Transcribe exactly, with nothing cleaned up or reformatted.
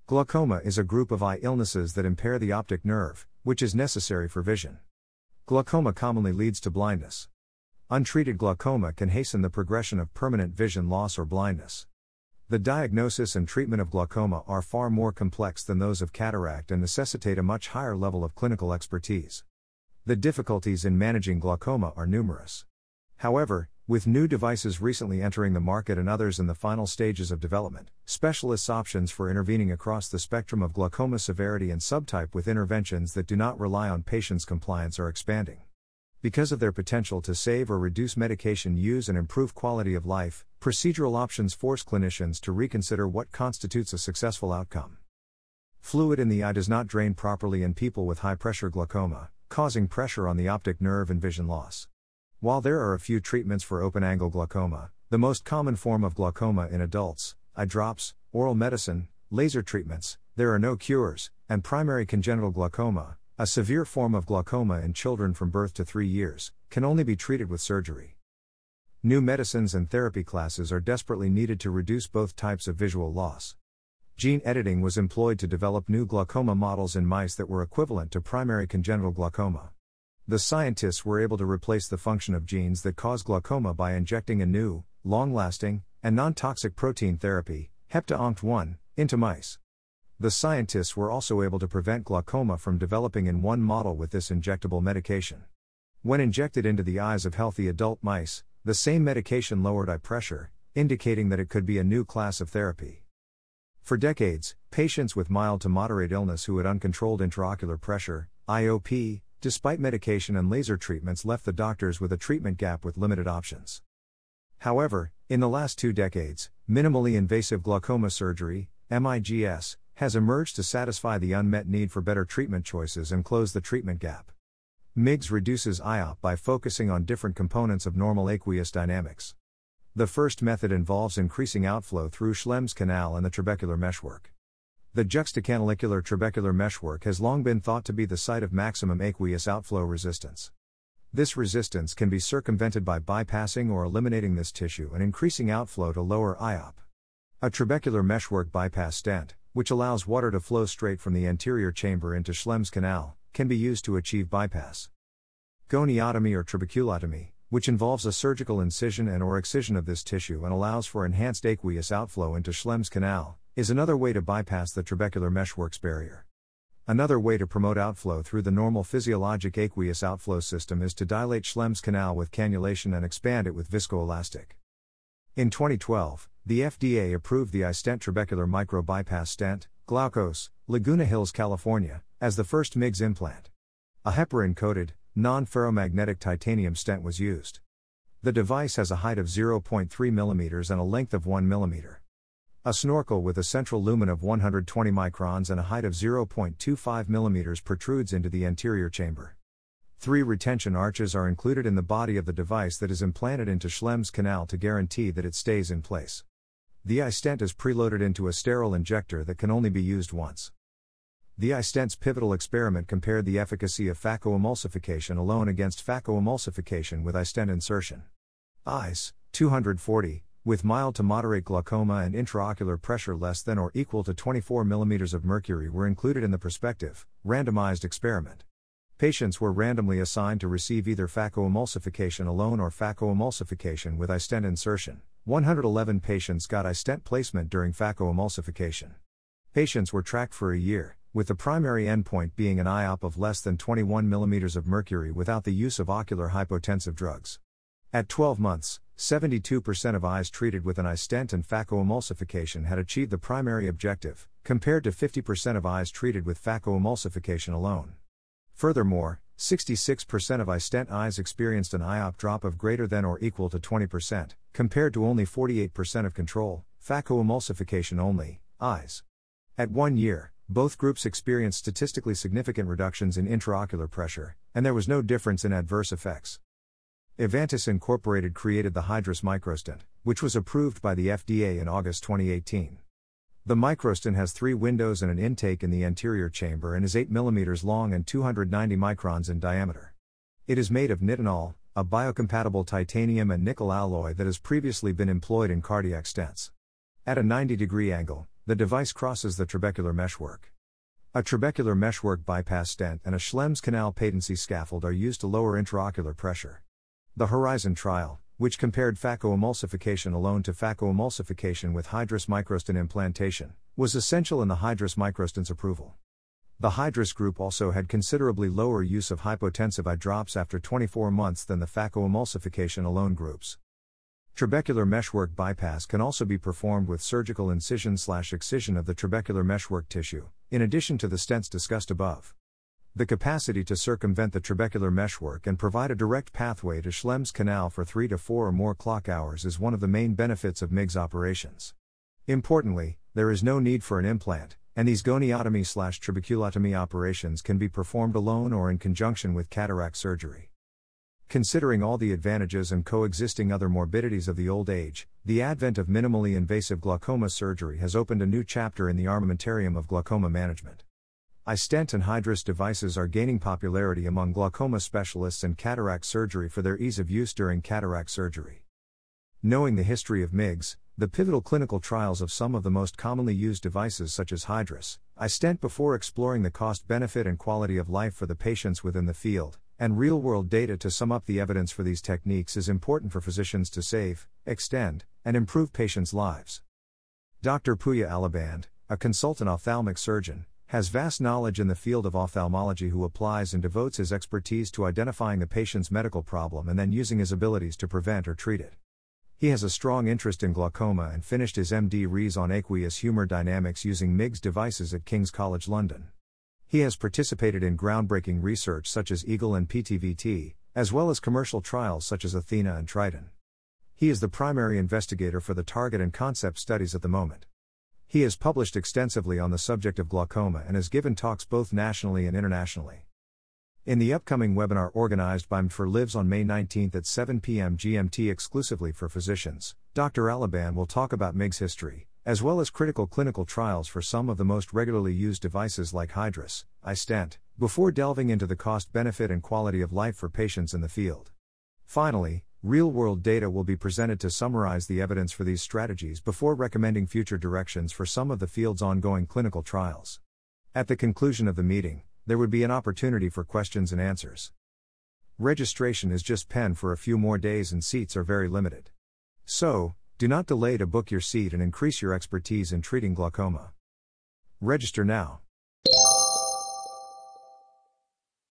Glaucoma is a group of eye illnesses that impair the optic nerve, which is necessary for vision. Glaucoma commonly leads to blindness. Untreated glaucoma can hasten the progression of permanent vision loss or blindness. The diagnosis and treatment of glaucoma are far more complex than those of cataract and necessitate a much higher level of clinical expertise. The difficulties in managing glaucoma are numerous. However, with new devices recently entering the market and others in the final stages of development, specialists' options for intervening across the spectrum of glaucoma severity and subtype with interventions that do not rely on patients' compliance are expanding. Because of their potential to save or reduce medication use and improve quality of life, procedural options force clinicians to reconsider what constitutes a successful outcome. Fluid in the eye does not drain properly in people with high-pressure glaucoma, causing pressure on the optic nerve and vision loss. While there are a few treatments for open-angle glaucoma, the most common form of glaucoma in adults, eye drops, oral medicine, laser treatments, there are no cures, and primary congenital glaucoma, a severe form of glaucoma in children from birth to three years, can only be treated with surgery. New medicines and therapy classes are desperately needed to reduce both types of visual loss. Gene editing was employed to develop new glaucoma models in mice that were equivalent to primary congenital glaucoma. The scientists were able to replace the function of genes that cause glaucoma by injecting a new, long-lasting, and non-toxic protein therapy, hepta O N C T one, into mice. The scientists were also able to prevent glaucoma from developing in one model with this injectable medication. When injected into the eyes of healthy adult mice, the same medication lowered eye pressure, indicating that it could be a new class of therapy. For decades, patients with mild to moderate illness who had uncontrolled intraocular pressure, I O P, despite medication and laser treatments left the doctors with a treatment gap with limited options. However, in the last two decades, minimally invasive glaucoma surgery, M I G S, has emerged to satisfy the unmet need for better treatment choices and close the treatment gap. M I G S reduces I O P by focusing on different components of normal aqueous dynamics. The first method involves increasing outflow through Schlemm's canal and the trabecular meshwork. The juxtacanalicular trabecular meshwork has long been thought to be the site of maximum aqueous outflow resistance. This resistance can be circumvented by bypassing or eliminating this tissue and increasing outflow to lower I O P. A trabecular meshwork bypass stent, which allows water to flow straight from the anterior chamber into Schlemm's canal, can be used to achieve bypass. Goniotomy or trabeculotomy, which involves a surgical incision and or excision of this tissue and allows for enhanced aqueous outflow into Schlemm's canal, is another way to bypass the trabecular meshwork's barrier. Another way to promote outflow through the normal physiologic aqueous outflow system is to dilate Schlemm's canal with cannulation and expand it with viscoelastic. In twenty twelve, the F D A approved the iStent trabecular micro-bypass stent, Glaukos, Laguna Hills, California, as the first M I G S implant. A heparin-coated, non-ferromagnetic titanium stent was used. The device has a height of zero point three millimeters and a length of one millimeter. A snorkel with a central lumen of one hundred twenty microns and a height of zero point two five millimeters protrudes into the anterior chamber. Three retention arches are included in the body of the device that is implanted into Schlemm's canal to guarantee that it stays in place. The iStent is preloaded into a sterile injector that can only be used once. The iStent's pivotal experiment compared the efficacy of phacoemulsification alone against phacoemulsification with iStent insertion. Eyes, two hundred forty, with mild to moderate glaucoma and intraocular pressure less than or equal to twenty-four millimeters of mercury were included in the prospective, randomized experiment. Patients were randomly assigned to receive either phacoemulsification alone or phacoemulsification with iStent insertion. one hundred eleven patients got iStent placement during phacoemulsification. Patients were tracked for a year, with the primary endpoint being an I O P of less than twenty-one millimeters of mercury without the use of ocular hypotensive drugs. At twelve months, seventy-two percent of eyes treated with an iStent and phacoemulsification had achieved the primary objective, compared to fifty percent of eyes treated with phacoemulsification alone. Furthermore, sixty-six percent of iStent eyes experienced an I O P drop of greater than or equal to twenty percent, compared to only forty-eight percent of control, phacoemulsification only, eyes. At one year, both groups experienced statistically significant reductions in intraocular pressure, and there was no difference in adverse effects. Ivantis Incorporated created the Hydrus microstent, which was approved by the F D A in August twenty eighteen. The microstent has three windows and an intake in the anterior chamber and is eight millimeters long and two hundred ninety microns in diameter. It is made of nitinol, a biocompatible titanium and nickel alloy that has previously been employed in cardiac stents. At a ninety degree angle, the device crosses the trabecular meshwork. A trabecular meshwork bypass stent and a Schlemm's canal patency scaffold are used to lower intraocular pressure. The Horizon trial, which compared phacoemulsification alone to phacoemulsification with Hydrus microstent implantation, was essential in the Hydrus microstent's approval. The Hydrus group also had considerably lower use of hypotensive eye drops after twenty-four months than the phacoemulsification alone groups. Trabecular meshwork bypass can also be performed with surgical incision/excision of the trabecular meshwork tissue, in addition to the stents discussed above. The capacity to circumvent the trabecular meshwork and provide a direct pathway to Schlemm's canal for three to four or more clock hours is one of the main benefits of M I G S operations. Importantly, there is no need for an implant, and these goniotomy/trabeculotomy operations can be performed alone or in conjunction with cataract surgery. Considering all the advantages and coexisting other morbidities of the old age, the advent of minimally invasive glaucoma surgery has opened a new chapter in the armamentarium of glaucoma management. iStent and Hydrus devices are gaining popularity among glaucoma specialists and cataract surgery for their ease of use during cataract surgery. Knowing the history of M I G S, the pivotal clinical trials of some of the most commonly used devices such as Hydrus, iStent before exploring the cost-benefit and quality of life for the patients within the field, and real-world data to sum up the evidence for these techniques is important for physicians to save, extend, and improve patients' lives. Doctor Pooya Alaband, a consultant ophthalmic surgeon, has vast knowledge in the field of ophthalmology who applies and devotes his expertise to identifying the patient's medical problem and then using his abilities to prevent or treat it. He has a strong interest in glaucoma and finished his M D Res on aqueous humor dynamics using M I G S devices at King's College London. He has participated in groundbreaking research such as EAGLE and P T V T, as well as commercial trials such as Athena and Triton. He is the primary investigator for the target and concept studies at the moment. He has published extensively on the subject of glaucoma and has given talks both nationally and internationally. In the upcoming webinar organized by M D for Lives on May nineteenth at seven p m G M T exclusively for physicians, Doctor Alaband will talk about M I G S history, as well as critical clinical trials for some of the most regularly used devices like Hydrus, iStent, before delving into the cost-benefit and quality of life for patients in the field. Finally, real-world data will be presented to summarize the evidence for these strategies before recommending future directions for some of the field's ongoing clinical trials. At the conclusion of the meeting, there would be an opportunity for questions and answers. Registration is just pen for a few more days and seats are very limited. So, do not delay to book your seat and increase your expertise in treating glaucoma. Register now.